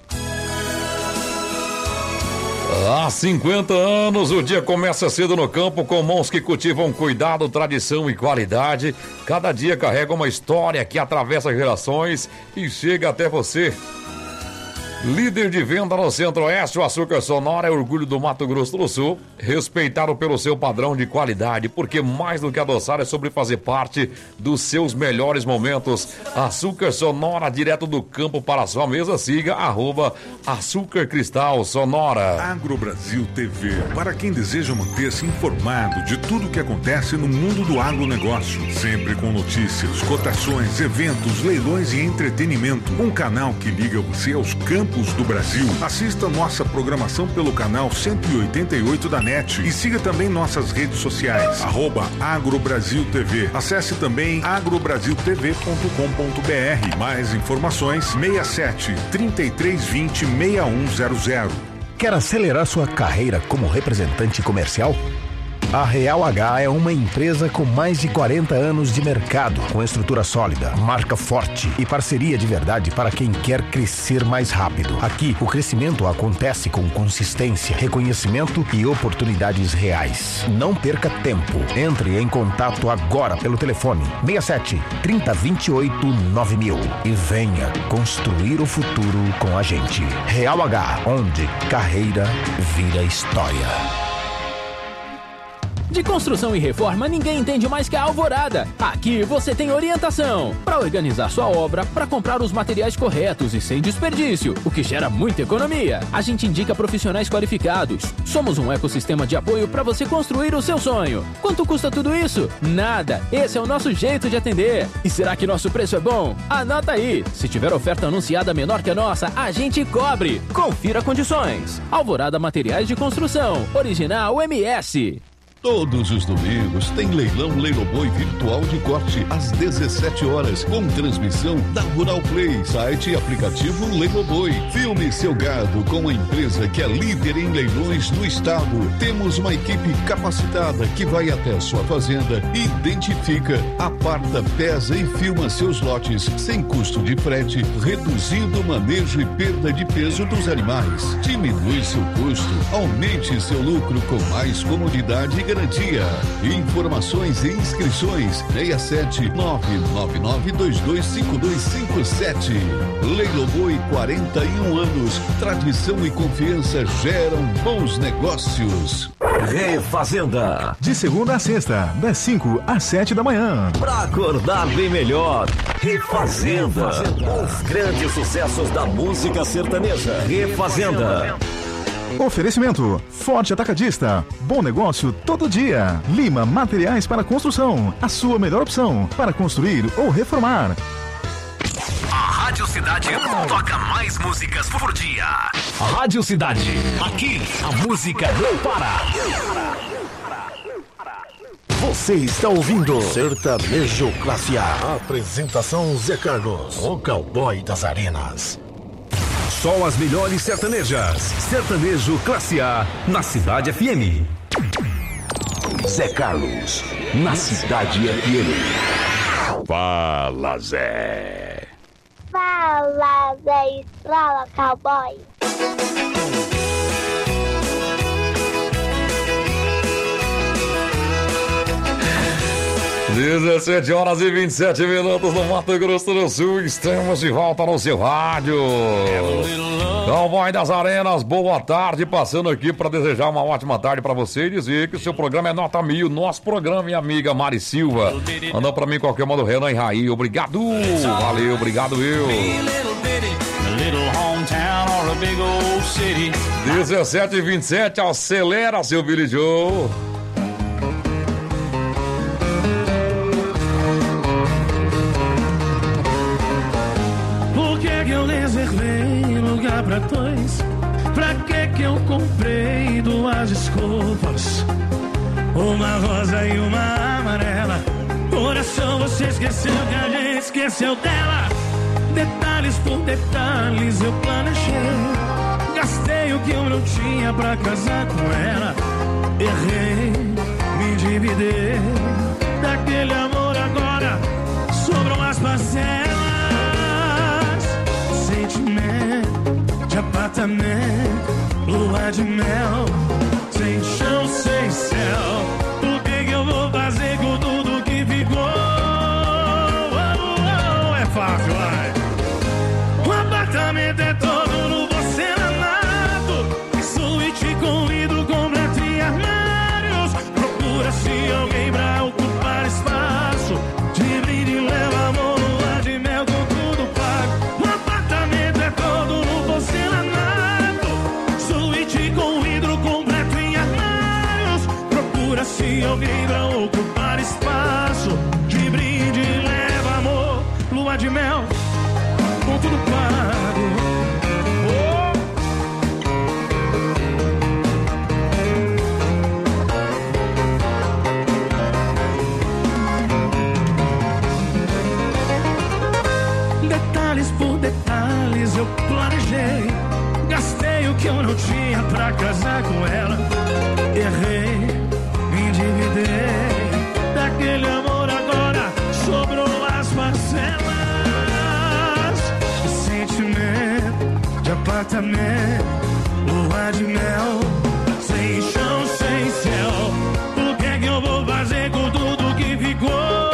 Há 50 anos, o dia começa cedo no campo com mãos que cultivam cuidado, tradição e qualidade. Cada dia carrega uma história que atravessa gerações e chega até você. Líder de venda no Centro-Oeste, o Açúcar Sonora é orgulho do Mato Grosso do Sul, respeitado pelo seu padrão de qualidade, porque mais do que adoçar é sobre fazer parte dos seus melhores momentos. Açúcar Sonora, direto do campo para a sua mesa, siga @Açúcar Cristal Sonora. AgroBrasil TV, para quem deseja manter-se informado de tudo o que acontece no mundo do agronegócio, sempre com notícias, cotações, eventos, leilões e entretenimento. Um canal que liga você aos campos do Brasil. Assista nossa programação pelo canal 188 da NET e siga também nossas redes sociais, @AgroBrasil TV. Acesse também agrobrasiltv.com.br. Mais informações 67 3320 6100. Quer acelerar sua carreira como representante comercial? A Real H é uma empresa com mais de 40 anos de mercado, com estrutura sólida, marca forte e parceria de verdade para quem quer crescer mais rápido. Aqui, o crescimento acontece com consistência, reconhecimento e oportunidades reais. Não perca tempo. Entre em contato agora pelo telefone 67 3028 9000 e venha construir o futuro com a gente. Real H, onde carreira vira história. De construção e reforma, ninguém entende mais que a Alvorada. Aqui você tem orientação para organizar sua obra, para comprar os materiais corretos e sem desperdício, o que gera muita economia. A gente indica profissionais qualificados. Somos um ecossistema de apoio para você construir o seu sonho. Quanto custa tudo isso? Nada. Esse é o nosso jeito de atender. E será que nosso preço é bom? Anota aí. Se tiver oferta anunciada menor que a nossa, a gente cobre. Confira condições. Alvorada Materiais de Construção. Original MS. Todos os domingos tem leilão Leiloboi virtual de corte às 17 horas, com transmissão da Rural Play, site e aplicativo Leiloboi. Filme seu gado com a empresa que é líder em leilões no estado. Temos uma equipe capacitada que vai até a sua fazenda, identifica, aparta, pesa e filma seus lotes sem custo de frete, reduzindo o manejo e perda de peso dos animais. Diminui seu custo, aumente seu lucro com mais comodidade e garantia. Informações e inscrições 67-999-225257. Leiloboi, 41 anos. Tradição e confiança geram bons negócios. Refazenda. De segunda a sexta, das 5 às 7 da manhã. Pra acordar bem melhor. Refazenda. Os grandes sucessos da música sertaneja. Refazenda. Oferecimento: Forte Atacadista. Bom negócio todo dia. Lima Materiais para Construção. A sua melhor opção para construir ou reformar. A Rádio Cidade toca mais músicas por dia. Rádio Cidade. Aqui a música não para. Você está ouvindo Sertanejo Classe A. Apresentação: Zé Carlos, o cowboy das arenas. Só as melhores sertanejas. Sertanejo Classe A na Cidade FM. Zé Carlos, na Cidade FM. Fala, Zé. Fala, Zé Estrala, cowboy. 17 horas e 27 minutos no Mato Grosso do Sul. Estamos de volta no seu rádio. Cowboy das Arenas, boa tarde. Passando aqui para desejar uma ótima tarde para você e dizer que o seu programa é nota 1000. Nosso programa, minha amiga Mari Silva. Mandou para mim qualquer modo, Renan e Raí. Obrigado. Valeu, obrigado, viu? 17 e 27, acelera, seu Billy Joe. Eu reservei lugar pra dois. Pra que eu comprei duas desculpas? Uma rosa e uma amarela. Coração, você esqueceu que a gente esqueceu dela. Detalhes por detalhes eu planejei. Gastei o que eu não tinha pra casar com ela. Errei, me endividei. Daquele amor agora sobram as parcelas. De apartamento, lua de mel, sem chão, sem céu. O que eu vou fazer com tudo que ficou? É fácil, vai. O apartamento é todo no porcelanato, suíte com vidro completo e armários. Procura-se alguém pra ocupar espaço. De brinde leva amor, lua de mel com tudo pago. O apartamento é todo no porcelanato, suíte com vidro completo em armários. Procura-se alguém pra ocupar espaço. De brinde leva amor, lua de mel com tudo pago. Detalhes por detalhes eu planejei. Gastei o que eu não tinha pra casar com ela. Errei, me endividei. Daquele amor agora sobrou as parcelas. Sentimento de apartamento, lua de mel, sem chão, sem céu. O que é que eu vou fazer com tudo que ficou?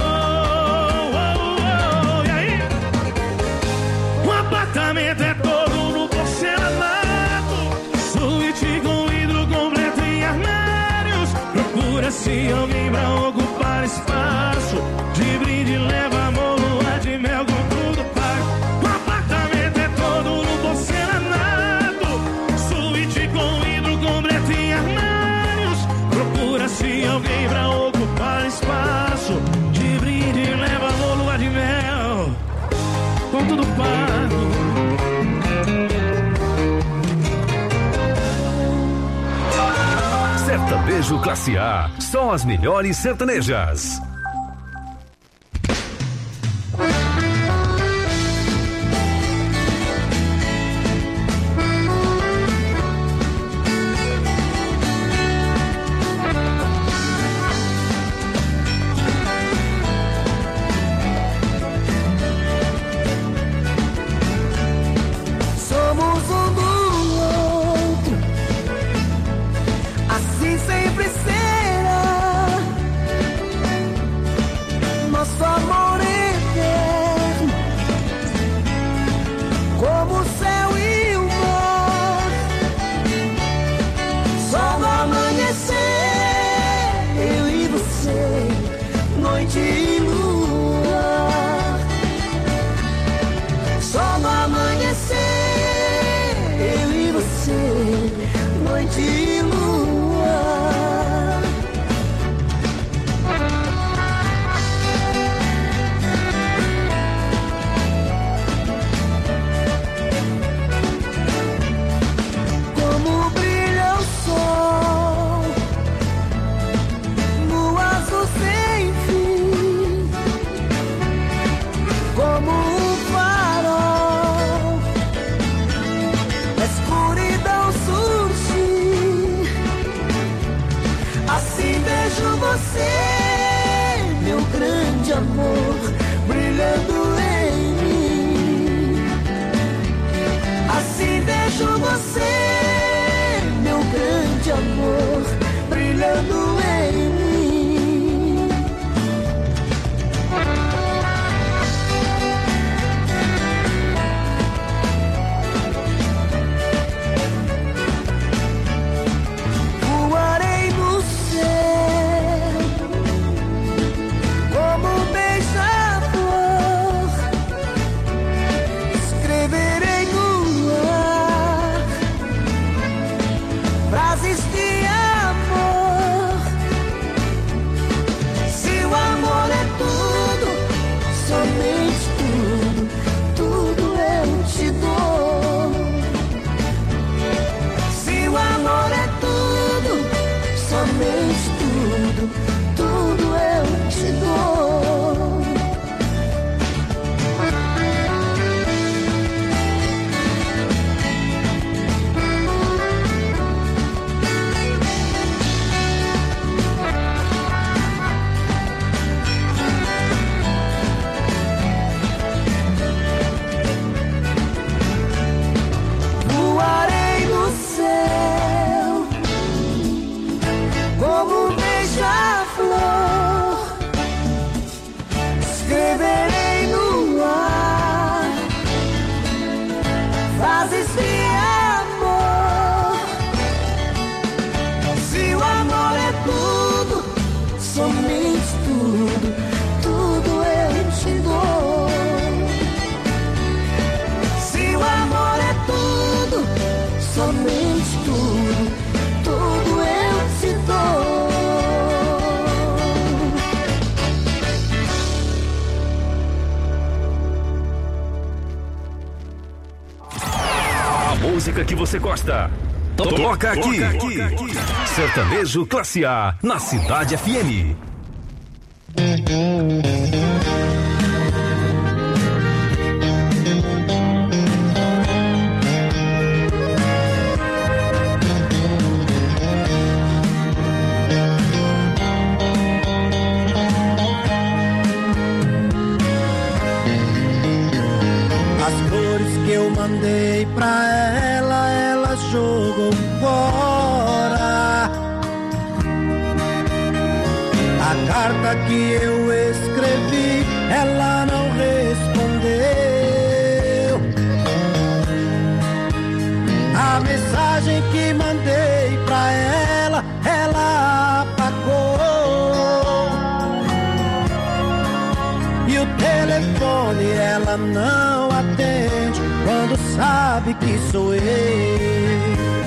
E aí? O apartamento é todo no porcelanato, suíte com vidro completo em armários. Procura-se alguém pra ocupar espaço. De brinde leva amor, lua de mel com tudo pago. O apartamento é todo no porcelanato, suíte com vidro completo em armários. Procura-se alguém pra ocupar espaço. De brinde leva amor, lua de mel com tudo pago. Sertanejo Sertanejo Classe A, só as melhores sertanejas. Música que você gosta. Toca aqui. Sertanejo Classe A, na Cidade FM. As cores que eu mandei pra ela jogou fora. A carta que eu escrevi, ela não respondeu. A mensagem que mandei pra ela, ela apagou. E o telefone ela não atende quando sabe que sou eu.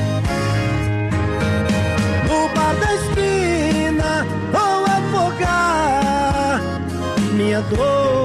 No bar da esquina vou afogar minha dor.